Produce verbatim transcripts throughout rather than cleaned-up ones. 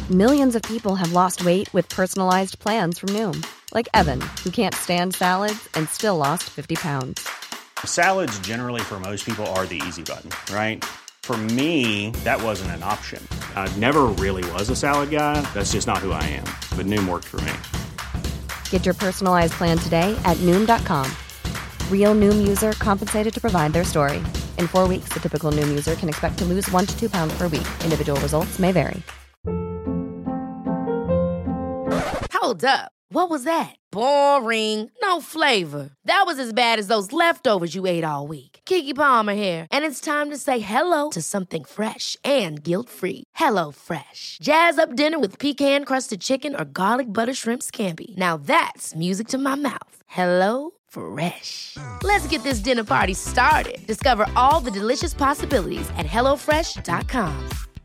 Millions of people have lost weight with personalized plans from Noom. Like Evan, who can't stand salads and still lost fifty pounds. Salads generally for most people are the easy button, right? For me, that wasn't an option. I never really was a salad guy. That's just not who I am. But Noom worked for me. Get your personalized plan today at Noom dot com. Real Noom user compensated to provide their story. In four weeks, the typical Noom user can expect to lose one to two pounds per week. Individual results may vary. Hold up. What was that? Boring. No flavor. That was as bad as those leftovers you ate all week. Keke Palmer here, and it's time to say hello to something fresh and guilt-free. Hello Fresh. Jazz up dinner with pecan-crusted chicken or garlic butter shrimp scampi. Now that's music to my mouth. Hello Fresh. Let's get this dinner party started. Discover all the delicious possibilities at hello fresh dot com.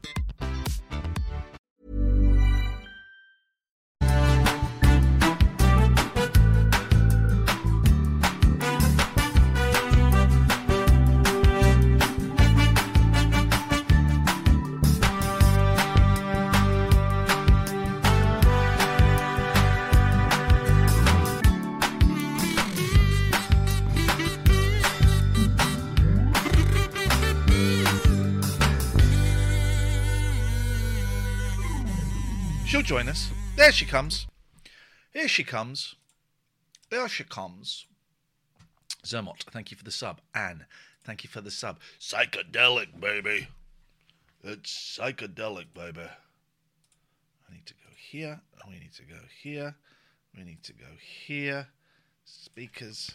She'll join us. There she comes. Here she comes. There she comes. Zermot, thank you for the sub. Anne, thank you for the sub. Psychedelic, baby. It's psychedelic, baby. I need to go here. We need to go here. We need to go here. Speakers.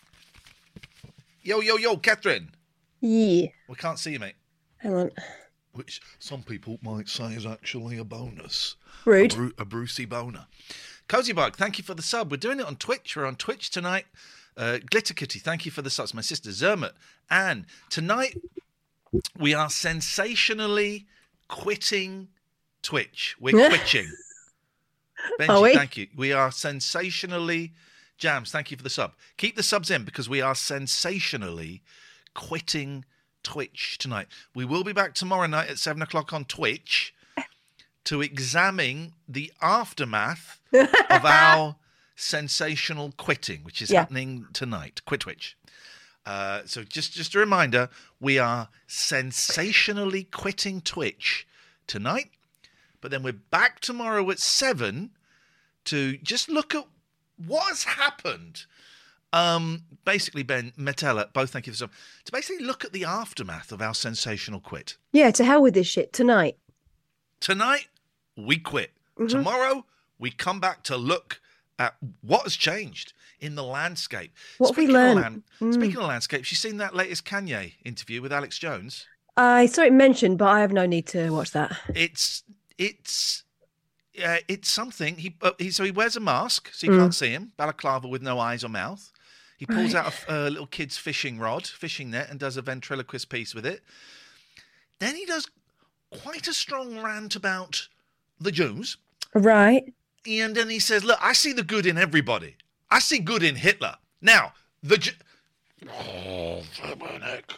Yo, yo, yo, Catherine. Yeah. We can't see you, mate. Hang on. Which some people might say is actually a bonus. Rude. A, Bru- a Brucey boner. Cozy Bug, thank you for the sub. We're doing it on Twitch. We're on Twitch tonight. Uh, Glitter Kitty, thank you for the subs. My sister Zermut. Anne, tonight we are sensationally quitting Twitch. We're quitting. Benji, are we? Thank you. We are sensationally... Jams, thank you for the sub. Keep the subs in because we are sensationally quitting Twitch tonight. We will be back tomorrow night at seven o'clock on Twitch to examine the aftermath of our sensational quitting, which is yeah. happening tonight. Quit Twitch. Uh, so just, just a reminder, we are sensationally quitting Twitch tonight, but then we're back tomorrow at seven to just look at what has happened. Um, basically, Ben, Metella, both thank you for some. To basically look at the aftermath of our sensational quit. Yeah, to hell with this shit tonight. Tonight, we quit. Mm-hmm. Tomorrow, we come back to look at what has changed in the landscape. What speaking we learned. Of land, mm. Speaking of landscape, you've seen that latest Kanye interview with Alex Jones? I saw it mentioned, but I have no need to watch that. It's it's uh, it's something. He, uh, he so he wears a mask, so you mm. can't see him. Balaclava with no eyes or mouth. He pulls right. out a, a little kid's fishing rod, fishing net, and does a ventriloquist piece with it. Then he does quite a strong rant about the Jews. Right. And then he says, look, I see the good in everybody. I see good in Hitler. Now, the Jew... Oh, flippin' heck.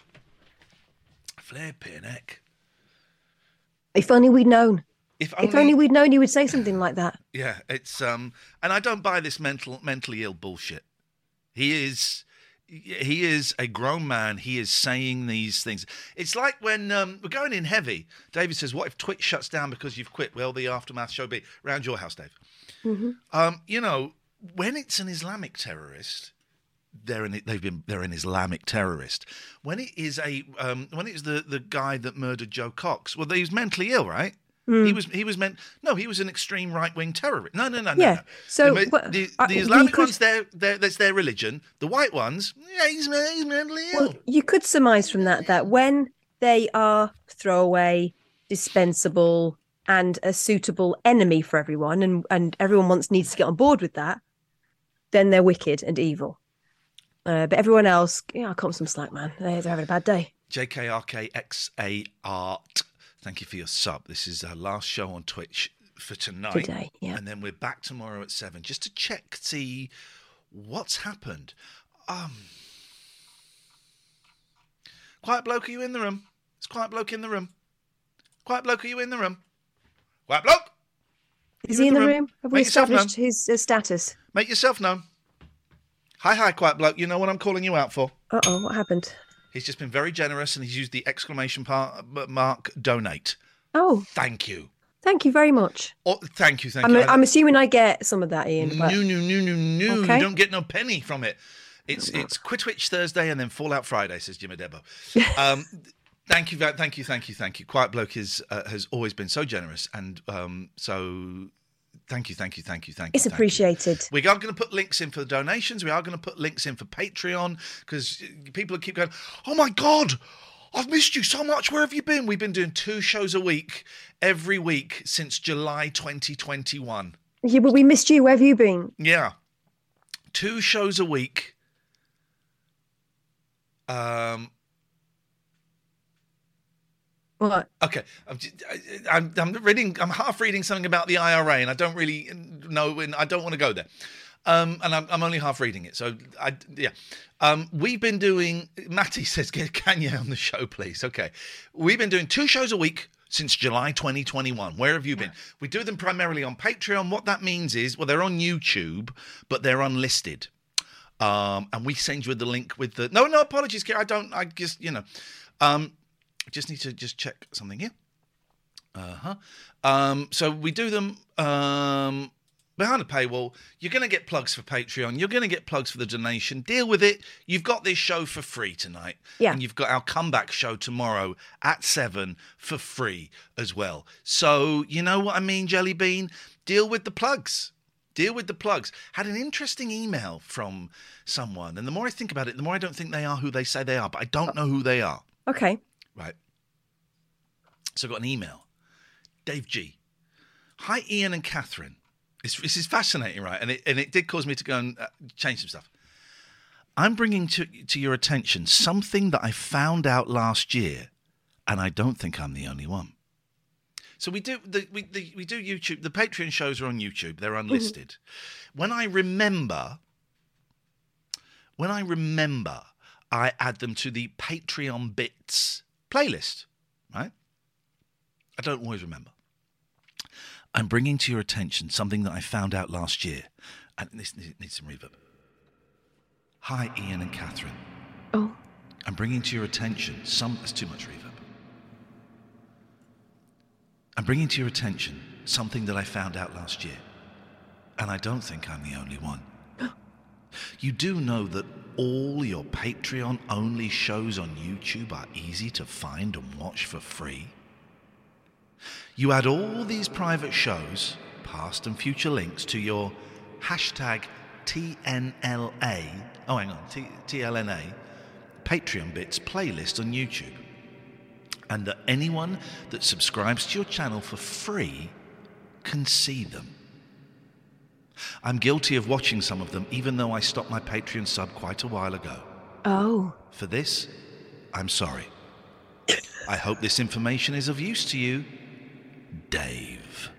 Flippin' heck. If only we'd known. If only... if only we'd known he would say something like that. Yeah, it's... um, And I don't buy this mental, mentally ill bullshit. He is... He is a grown man. He is saying these things. It's like when um, we're going in heavy. David says, what if Twitch shuts down because you've quit? Well, the aftermath show be around your house, Dave. Mm-hmm. Um, you know, when it's an Islamic terrorist, they're an, they've been they're an Islamic terrorist. When it is a um, when it is the, the guy that murdered Joe Cox, well, he was mentally ill, right? Mm. He was he was meant no, he was an extreme right wing terrorist. No, no, no, yeah. no. no. So the, well, the, uh, the Islamic could... ones, they're, they're, that's their religion. The white ones, yeah, he's, he's mentally ill. Well, you could surmise from that that when they are throwaway, dispensable, and a suitable enemy for everyone, and and everyone wants needs to get on board with that, then they're wicked and evil. Uh, but everyone else, yeah, I'll cut them some slack, man. They're, they're having a bad day. J K R K X A Art. Thank you for your sub. This is our last show on Twitch for tonight. Today, yeah. And then we're back tomorrow at seven just to check, see what's happened. Um, Quiet bloke, are you in the room? It's Quiet bloke in the room. Quiet bloke, are you in the room? Quiet bloke? Is You're he in the room? room? Have we Make yourself established his uh, status? Make yourself known. Hi, hi, quiet bloke. You know what I'm calling you out for? Uh-oh, what happened? He's just been very generous and he's used the exclamation par- mark donate. Oh. Thank you. Thank you very much. Oh, thank you, thank I'm, you. I'm assuming I get some of that, Ian. No, But... no, no, no, no. Okay. You don't get no penny from it. It's it's Quitwitch Thursday and then Fallout Friday, says Jimmy Debo. Um, thank you, thank you, thank you, thank you. Quiet Bloke is, uh, has always been so generous. And um, so thank you, thank you, thank you, thank you. It's thank appreciated. You. We are going to put links in for the donations. We are going to put links in for Patreon because people keep going, oh my God, I've missed you so much. Where have you been? We've been doing two shows a week, every week since July twenty twenty-one. Yeah, but we missed you. Where have you been? Yeah. Two shows a week. Um. What? Okay, I'm, just, I'm I'm reading. I'm half reading something about the I R A, and I don't really know, and I don't want to go there. Um, and I'm, I'm only half reading it, so I yeah. Um, we've been doing. Matty says, "Get Kanye on the show, please." Okay, we've been doing two shows a week since July twenty twenty-one. Where have you been? We do them primarily on Patreon. What that means is, well, they're on YouTube, but they're unlisted. Um, and we send you the link with the. No, no apologies, Kira. I don't. I just you know. Um, Just need to just check something here. Uh-huh. Um, so we do them um, behind a paywall. You're going to get plugs for Patreon. You're going to get plugs for the donation. Deal with it. You've got this show for free tonight. Yeah. And you've got our comeback show tomorrow at seven for free as well. So you know what I mean, Jelly Bean? Deal with the plugs. Deal with the plugs. Had an interesting email from someone. And the more I think about it, the more I don't think they are who they say they are. But I don't know who they are. Okay. Right. So I got an email. Dave G. Hi, Ian and Catherine. This, this is fascinating, right? And it, and it did cause me to go and uh, change some stuff. I'm bringing to, to your attention something that I found out last year, and I don't think I'm the only one. So we do the, we, the, we do YouTube. The Patreon shows are on YouTube. They're unlisted. Mm-hmm. When I remember, when I remember, I add them to the Patreon Bits playlist, right? I don't always remember. I'm bringing to your attention something that I found out last year, and this needs some reverb. Hi, Ian and Catherine. Oh. I'm bringing to your attention some... That's too much reverb. I'm bringing to your attention something that I found out last year, and I don't think I'm the only one. You do know that all your Patreon-only shows on YouTube are easy to find and watch for free? You add all these private shows, past and future links, to your hashtag T N L A, oh hang on, T- TLNA, Patreon Bits playlist on YouTube. And that anyone that subscribes to your channel for free can see them. I'm guilty of watching some of them, even though I stopped my Patreon sub quite a while ago. Oh. For this, I'm sorry. I hope this information is of use to you, Dave.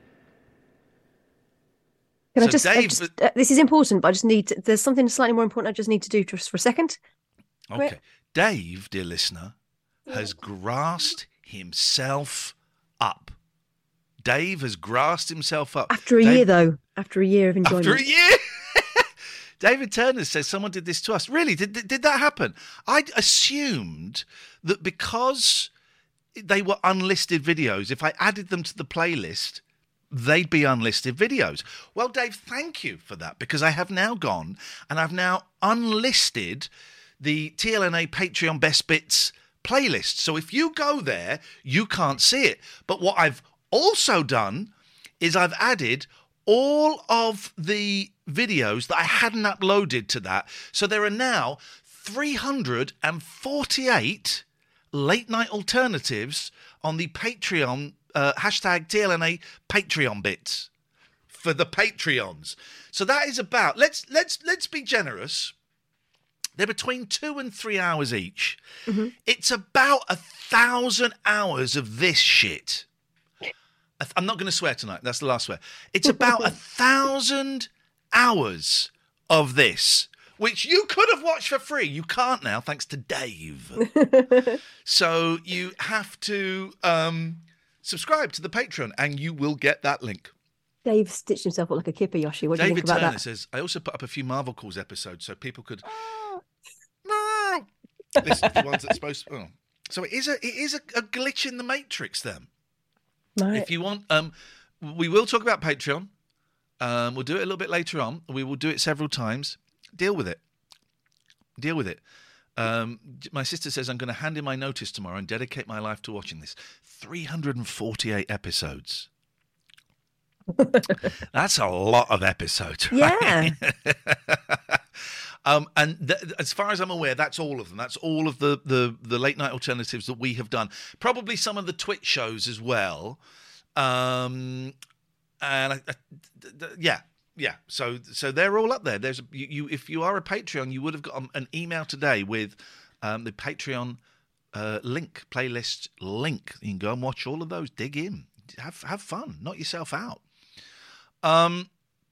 Can so I just, Dave, I just uh, this is important, but I just need to, there's something slightly more important I just need to do just for a second. Okay. Wait. Dave, dear listener, has grasped himself up. Dave has grasped himself up. After a Dave, year, though. After a year of enjoyment. After a year? David Turner says someone did this to us. Really? Did, did, did that happen? I assumed that because they were unlisted videos, if I added them to the playlist, they'd be unlisted videos. Well, Dave, thank you for that, because I have now gone and I've now unlisted the T L N A Patreon Best Bits playlist. So if you go there, you can't see it. But what I've also done is I've added all of the videos that I hadn't uploaded to that. So there are now three hundred forty-eight late night alternatives on the Patreon, uh, hashtag T L N A Patreon Bits for the Patreons. So that is about, let's let's let's be generous. They're between two and three hours each. Mm-hmm. It's about a thousand hours of this shit. I'm not going to swear tonight. That's the last swear. It's about a thousand hours of this, which you could have watched for free. You can't now, thanks to Dave. So you have to um, subscribe to the Patreon, and you will get that link. Dave stitched himself up like a kipper, Yoshi. What do you David think about Turner that? says, I also put up a few Marvel Calls episodes so people could listen to the ones that's supposed to. Oh. So it is a it is a, a glitch in the matrix then. Right. If you want, um, we will talk about Patreon. Um, we'll do it a little bit later on. We will do it several times. Deal with it. Deal with it. Um, my sister says I'm going to hand in my notice tomorrow and dedicate my life to watching this. three hundred forty-eight episodes. That's a lot of episodes. Right? Yeah. um, and th- as far as I'm aware, that's all of them. That's all of the, the, the late night alternatives that we have done. Probably some of the Twitch shows as well. Um, and I, I, th- th- yeah. Yeah, so so they're all up there. There's a, you, you if you are a Patreon, you would have got an email today with um, the Patreon uh, link, playlist link. You can go and watch all of those. Dig in, have have fun, knock yourself out. Um,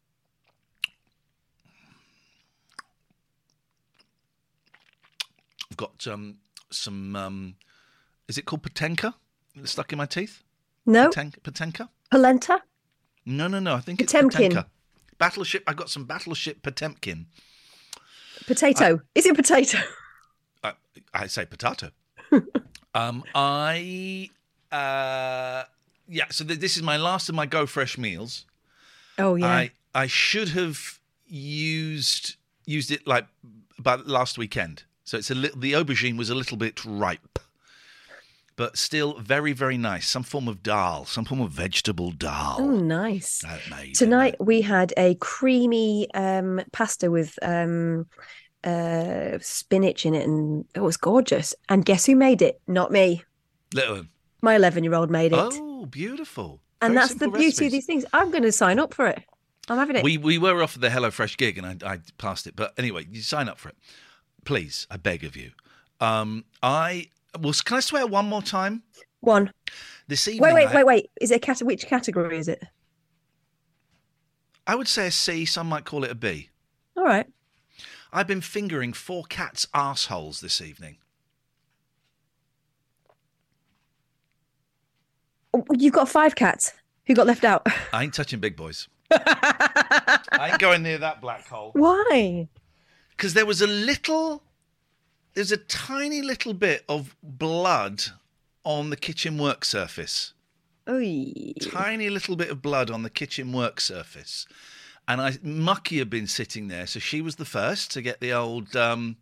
I've got um, some. Um, is it called Potenka? Stuck in my teeth? No. Potenka? Potenka? Polenta? No, no, no. I think Potemkin. it's Potenka. Battleship. I got some Battleship Potemkin. Potato. I, Is it potato? I, I say potato. um, I uh, yeah. So th- this is my last of my Go Fresh meals. Oh yeah. I I should have used used it like about last weekend. So it's a little. The aubergine was a little bit ripe, but still very very nice. Some form of dal, some form of vegetable dal. Oh, nice. Amazing. Tonight we had a creamy um, pasta with um, uh, spinach in it, and it was gorgeous. And guess who made it? Not me. Little. My eleven-year-old made it. Oh, beautiful. And Very that's the simple beauty recipes. of these things. I'm going to sign up for it. I'm having it. We we were offered the HelloFresh gig, and I, I passed it. But anyway, you sign up for it, please. I beg of you. Um, I well, can I swear one more time? One. This evening. Wait, wait, I, wait, wait. Is it a cat? Which category is it? I would say a C. Some might call it a B. All right. I've been fingering four cats' arseholes this evening. Oh, you've got five cats. Who got left out? I ain't touching big boys. I ain't going near that black hole. Why? Because there was a little, there's a tiny little bit of blood on the kitchen work surface. Oy. Tiny little bit of blood on the kitchen work surface. And I, Mucky had been sitting there, so she was the first to get the old... Um,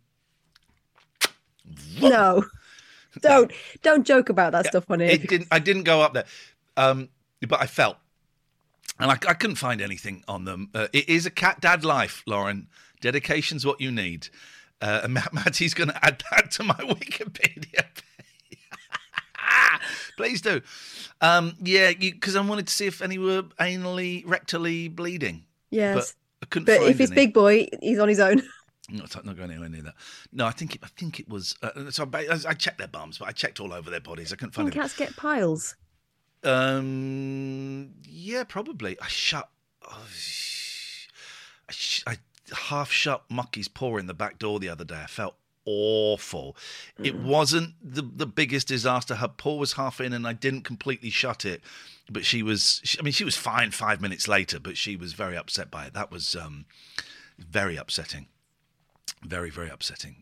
No. Don't don't joke about that stuff on here. It didn't. I didn't go up there, um, but I felt, and I, I couldn't find anything on them. Uh, it is a cat dad life, Lauren. Dedication's what you need. Uh, and Matt, Matty's going to add that to my Wikipedia page. Please do. Um, yeah, because I wanted to see if any were anally, rectally bleeding. Yes. But I couldn't But find if it's any. big boy, he's on his own. Not, not going anywhere near that. No, I think it, I think it was. Uh, so I, I checked their bums, but I checked all over their bodies. I couldn't find Can it. cats get piles? Um, yeah, probably. I shut. Oh, I, sh- I half shut Mucky's paw in the back door the other day. I felt awful. Mm. It wasn't the the biggest disaster. Her paw was half in, and I didn't completely shut it. But she was. She, I mean, she was fine five minutes later, but she was very upset by it. That was um, very upsetting. Very, very upsetting.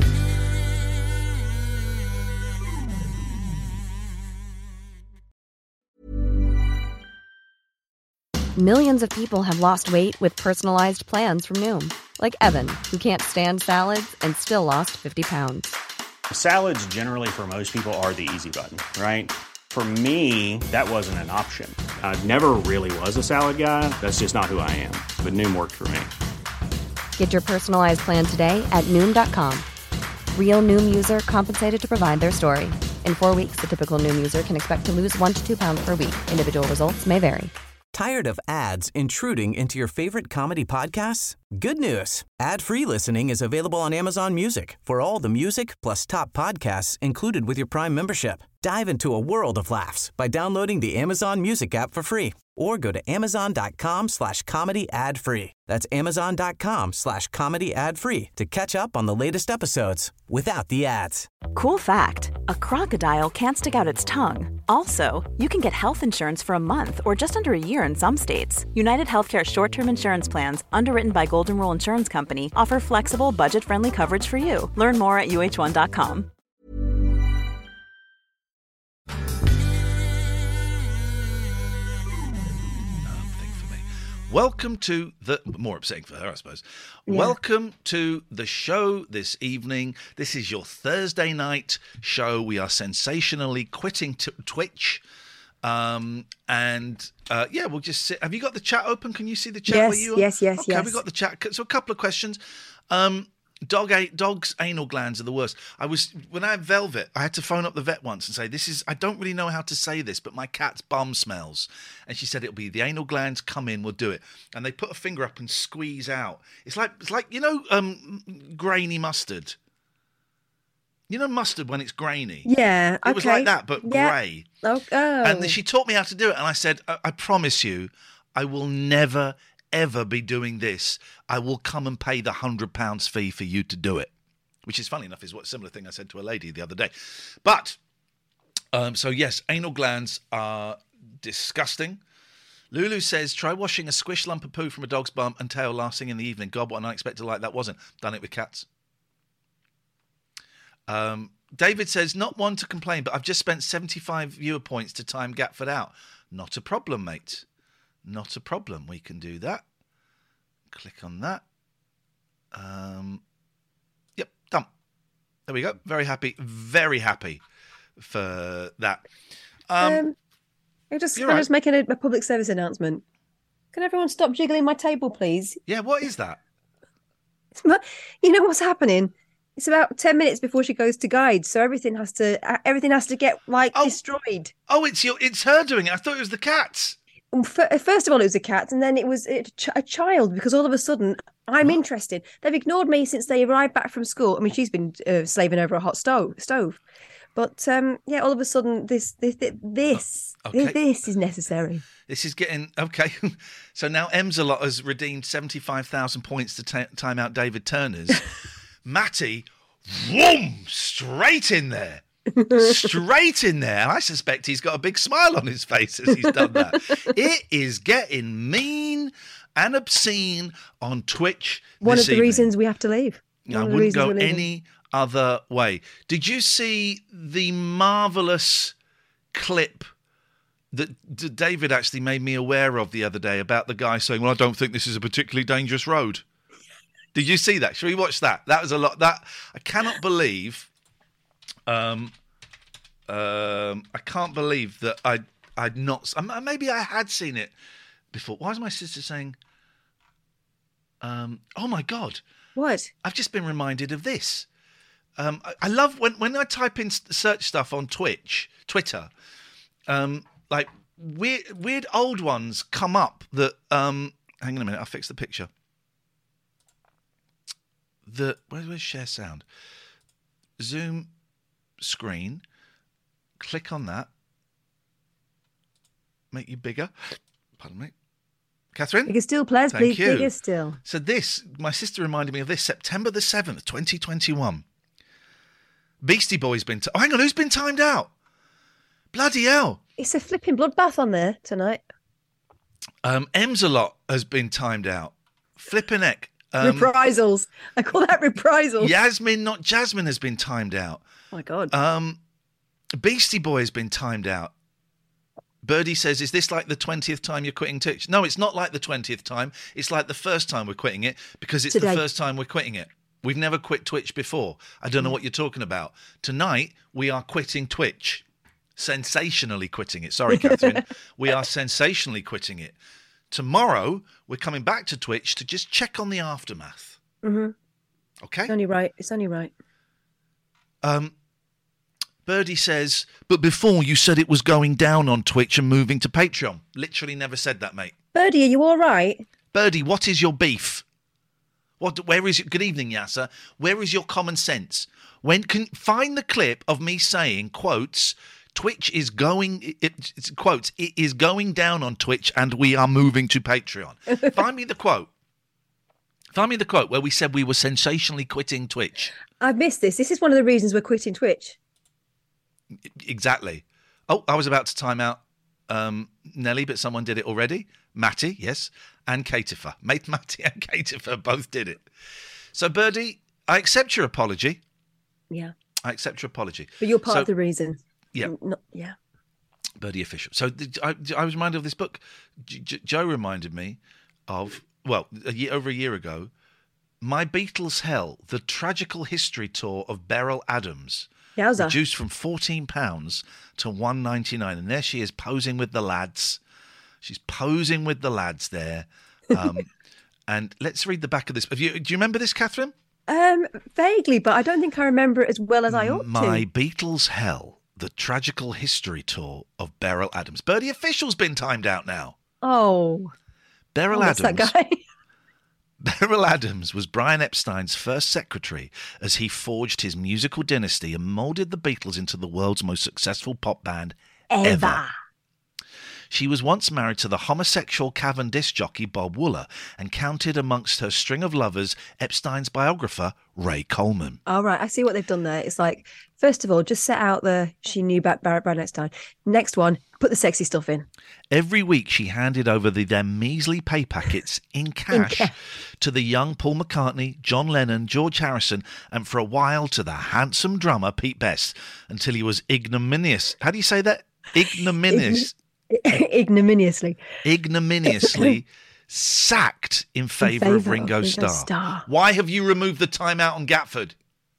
Millions of people have lost weight with personalized plans from Noom. Like Evan, who can't stand salads and still lost fifty pounds. Salads generally for most people are the easy button, right? For me, that wasn't an option. I never really was a salad guy. That's just not who I am. But Noom worked for me. Get your personalized plan today at Noom dot com. Real Noom user compensated to provide their story. In four weeks, the typical Noom user can expect to lose one to two pounds per week. Individual results may vary. Tired of ads intruding into your favorite comedy podcasts? Good news. Ad-free listening is available on Amazon Music for all the music plus top podcasts included with your Prime membership. Dive into a world of laughs by downloading the Amazon Music app for free or go to amazon.com slash comedy ad free. That's amazon.com slash comedy ad free to catch up on the latest episodes without the ads. Cool fact, a crocodile can't stick out its tongue. Also, you can get health insurance for a month or just under a year in some states. United Healthcare short-term insurance plans, underwritten by Golden Rule Insurance Company, offer flexible, budget-friendly coverage for you. Learn more at U H one dot com. Welcome to the, more upsetting for her, I suppose. Yeah. Welcome to the show this evening. This is your Thursday night show. We are sensationally quitting t- Twitch. Um, and uh, yeah, we'll just sit. Have you got the chat open? Can you see the chat? Yes, where you are? yes, yes, okay, yes. we've got the chat. So a couple of questions. Um, Dog a- dogs' anal glands are the worst. I was when I had Velvet, I had to phone up the vet once and say, "This is I don't really know how to say this, but my cat's bum smells." And she said, "It'll be the anal glands. Come in, we'll do it." And they put a finger up and squeeze out. It's like it's like you know, um, grainy mustard. You know, mustard when it's grainy. Yeah, it okay. was like that, but yeah. grey. Oh, oh. And she taught me how to do it, and I said, I, I promise you, I will never. ever be doing this. I will come and pay the hundred pounds fee for you to do it, which is funny enough is what a similar thing I said to a lady the other day. But um, so yes, anal glands are disgusting. Lulu says, try washing a squish lump of poo from a dog's bum and tail last thing in the evening. God, what an unexpected light that wasn't. Done it with cats. Um, David says, not one to complain, but I've just spent seventy-five viewer points to time Gatford out. Not a problem, mate. Not a problem. We can do that. Click on that. Um, yep, done. There we go. Very happy. Very happy for that. Um, um, I'm just, I'm right. just making a, a public service announcement. Can everyone stop jiggling my table, please? Yeah, what is that? You know what's happening? It's about ten minutes before she goes to guide, so everything has to everything has to get like Oh. destroyed. Oh, it's your, it's her doing it. I thought it was the cats. First of all, it was a cat, and then it was a, ch- a child, because all of a sudden I'm interested. They've ignored me since they arrived back from school. I mean, she's been uh, slaving over a hot stove, stove. But um, yeah, all of a sudden, this this this Okay. this, this is necessary. This is getting okay. So now Emsalot has redeemed seventy-five thousand points to t- time out David Turner's. Matty, whoom, straight in there. Straight in there. And I suspect he's got a big smile on his face as he's done that. It is getting mean and obscene on Twitch. One this of the evening. reasons we have to leave. One I of the wouldn't reasons go we're leaving. any other way. Did you see the marvellous clip that D- David actually made me aware of the other day about the guy saying, well, I don't think this is a particularly dangerous road? Did you see that? Shall we watch that? That was a lot. That I cannot believe... Um, um, I can't believe that I I'd not. Maybe I had seen it before. Why is my sister saying? Um, oh my God! What? I've just been reminded of this. Um, I, I love when when I type in search stuff on Twitch, Twitter. Um, like weird weird old ones come up that. Um, hang on a minute. I'll fix the picture. The where, where's share sound? Zoom screen. Click on that. Make you bigger. Pardon me. Catherine? Bigger still, players. Thank Big, you. bigger still. So this, my sister reminded me of this, September the seventh, twenty twenty-one. Beastie Boys been... T- oh, hang on, who's been timed out? Bloody hell. It's a flipping bloodbath on there tonight. Um, Emsalot has been timed out. Flipping heck. Um, reprisals. I call that reprisals. Yasmin, not Jasmine, has been timed out. Oh, my God. Um, Beastie Boy has been timed out. Birdie says, is this like the twentieth time you're quitting Twitch? No, it's not like the twentieth time. It's like the first time we're quitting it because it's Today. the first time we're quitting it. We've never quit Twitch before. I don't know what you're talking about. Tonight, we are quitting Twitch. Sensationally quitting it. Sorry, Catherine. We are sensationally quitting it. Tomorrow, we're coming back to Twitch to just check on the aftermath. Mm-hmm. Okay? It's only right. It's only right. Um, Birdie says, but before you said it was going down on Twitch and moving to Patreon. Literally never said that, mate. Birdie, are you all right? Birdie, what is your beef? What? Where is it? Good evening, Yasser. Where is your common sense? When can find the clip of me saying quotes? Twitch is going. It, it's quotes. It is going down on Twitch, and we are moving to Patreon. Find me the quote. Find me the quote where we said we were sensationally quitting Twitch. I've missed this. This is one of the reasons we're quitting Twitch. Exactly. Oh, I was about to time out um, Nelly, but someone did it already. Matty, yes, and Katifa. Mate Matty and Katifa both did it. So, Birdie, I accept your apology. Yeah. I accept your apology. But you're part so, of the reason. Yeah. Not, yeah. Birdie Official. So the, I, I was reminded of this book. J- J- Joe reminded me of, well, a year, over a year ago, My Beatles Hell, the tragical history tour of Beryl Adams. Yowza. Reduced from fourteen pounds to one ninety-nine. And there she is posing with the lads. She's posing with the lads there. Um, and let's read the back of this. Have you, do you remember this, Catherine? Um, vaguely, but I don't think I remember it as well as I ought My to. Beatles Hell, the tragical history tour of Beryl Adams. Birdie Official's been timed out now. Oh. Beryl oh, that's Adams. that guy. Beryl Adams was Brian Epstein's first secretary as he forged his musical dynasty and moulded the Beatles into the world's most successful pop band ever. Ever. She was once married to the homosexual cavern disc jockey Bob Wooler and counted amongst her string of lovers Epstein's biographer, Ray Coleman. All right, I see what they've done there. It's like, first of all, just set out the she knew about Barrett Brian Epstein. Next one, put the sexy stuff in. Every week she handed over the then measly pay packets in cash ca- to the young Paul McCartney, John Lennon, George Harrison, and for a while to the handsome drummer Pete Best, until he was ignominious. How do you say that? Ignominious. Ignominiously. Ignominiously sacked in favour favour of Ringo, of Ringo Starr. Starr. Why have you removed the timeout on Gatford?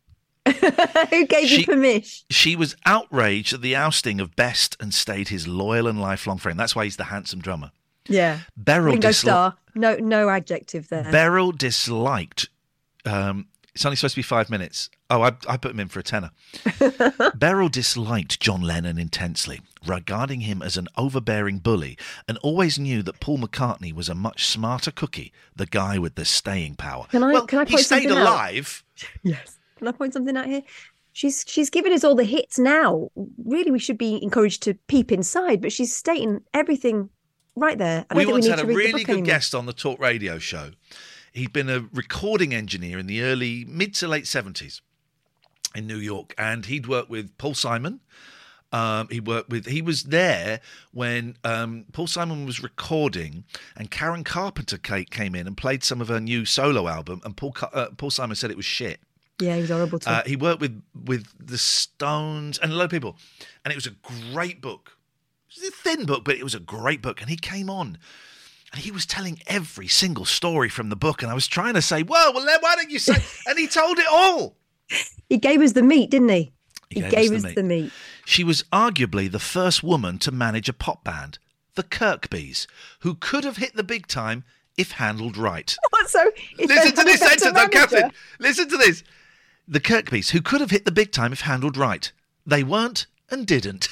Who gave She- you permission? She was outraged at the ousting of Best and stayed his loyal and lifelong friend. That's why he's the handsome drummer. Yeah. Beryl, Ringo disli- Starr. No, no adjective there. Beryl disliked. Um, it's only supposed to be five minutes. Oh, I, I put him in for a tenner. Beryl disliked John Lennon intensely, regarding him as an overbearing bully, and always knew that Paul McCartney was a much smarter cookie, the guy with the staying power. Can I- well, can I he point stayed something out? alive. Yes. Can I point something out here? She's she's giving us all the hits now. Really, we should be encouraged to peep inside, but she's stating everything right there. I don't We think once we need had to a read the really book good anymore. guest on the Talk Radio show. He'd been a recording engineer in the early, mid to late seventies in New York, and he'd worked with Paul Simon. Um, he worked with. He was there when um, Paul Simon was recording, and Karen Carpenter ca- came in and played some of her new solo album, and Paul Ca- uh, Paul Simon said it was shit. Yeah, he was horrible too. Uh, he worked with with the Stones and a lot of people, and it was a great book. It was a thin book, but it was a great book. And he came on, and he was telling every single story from the book, and I was trying to say, "Well, well, then why don't you say?" And he told it all. He gave us the meat, didn't he? He He, gave gave us us the the meat. She was arguably the first woman to manage a pop band, the Kirkbys, who could have hit the big time if handled right. What? So is Listen there to this a better sentence, though, manager? Catherine. Listen to this. The Kirkbys, who could have hit the big time if handled right. They weren't and didn't.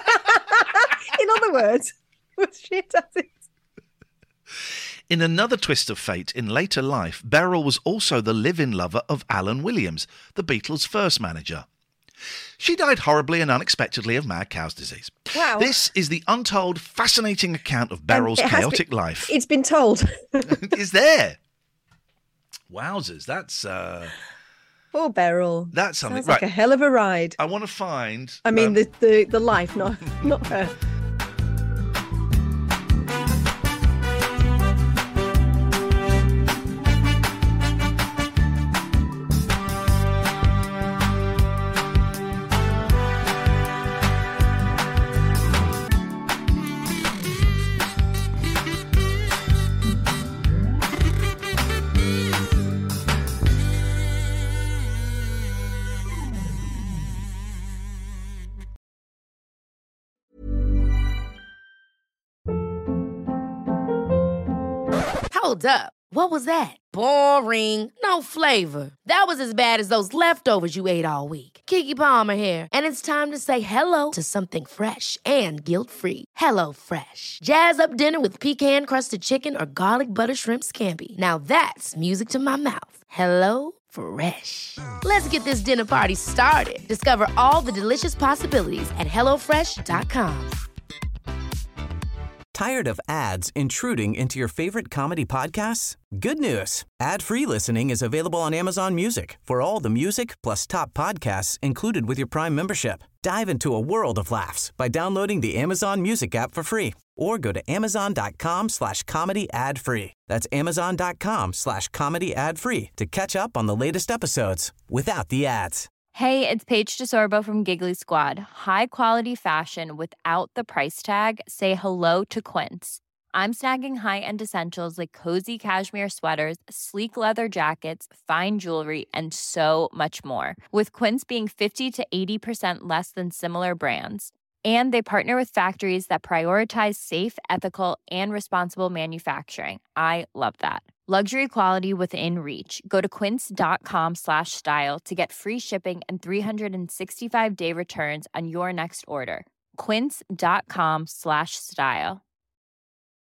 In other words, was shit at it. In another twist of fate, in later life, Beryl was also the live-in lover of Alan Williams, the Beatles' first manager. She died horribly and unexpectedly of mad cow's disease. Wow. This is the untold, fascinating account of Beryl's Um, it has chaotic been- life. It's been told. Is there? Wowzers, that's uh, Poor Beryl. that's something. Sounds like right, a hell of a ride. I want to find. I mean, um, the, the the life, not not her. Hold up. What was that? Boring. No flavor. That was as bad as those leftovers you ate all week. Keke Palmer here, and it's time to say hello to something fresh and guilt-free. Hello Fresh. Jazz up dinner with pecan-crusted chicken or garlic butter shrimp scampi. Now that's music to my mouth. Hello Fresh. Let's get this dinner party started. Discover all the delicious possibilities at hello fresh dot com. Tired of ads intruding into your favorite comedy podcasts? Good news. Ad-free listening is available on Amazon Music for all the music plus top podcasts included with your Prime membership. Dive into a world of laughs by downloading the Amazon Music app for free or go to amazon.com slash comedy ad free. That's amazon.com slash comedy ad free to catch up on the latest episodes without the ads. Hey, it's Paige DeSorbo from Giggly Squad. High quality fashion without the price tag. Say hello to Quince. I'm snagging high-end essentials like cozy cashmere sweaters, sleek leather jackets, fine jewelry, and so much more. With Quince being fifty to eighty percent less than similar brands. And they partner with factories that prioritize safe, ethical, and responsible manufacturing. I love that. Luxury quality within reach. Go to quince.com slash style to get free shipping and three sixty-five day returns on your next order. Quince.com slash style.